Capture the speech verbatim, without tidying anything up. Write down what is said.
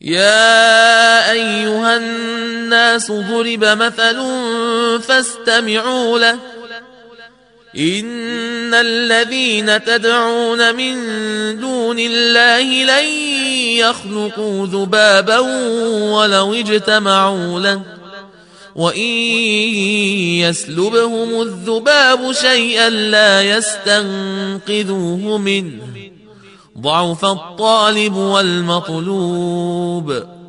يا أيها الناس ضرب مثل فاستمعوا له إن الذين تدعون من دون الله لن يخلقوا ذبابا ولو اجتمعوا له وإن يسلبهم الذباب شيئا لا يستنقذوه منه ضعف الطالب والمطلوب